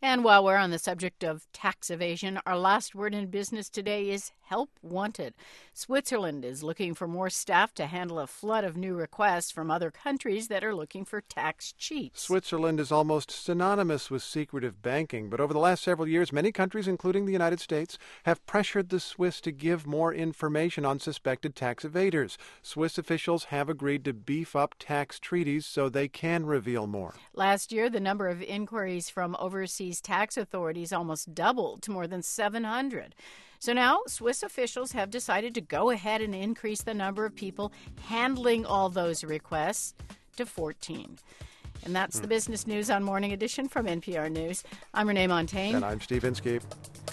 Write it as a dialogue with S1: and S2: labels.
S1: And while we're on the subject of tax evasion, our last word in business today is help wanted. Switzerland is looking for more staff to handle a flood of new requests from other countries that are looking for tax cheats.
S2: Switzerland is almost synonymous with secretive banking, but over the last several years, many countries, including the United States, have pressured the Swiss to give more information on suspected tax evaders. Swiss officials have agreed to beef up tax treaties so they can reveal more.
S1: Last year, the number of inquiries from overseas tax authorities almost doubled to more than 700. So now Swiss officials have decided to go ahead and increase the number of people handling all those requests to 14. And that's the business news on Morning Edition from NPR News. I'm Renee Montagne.
S2: And I'm Steve Inskeep.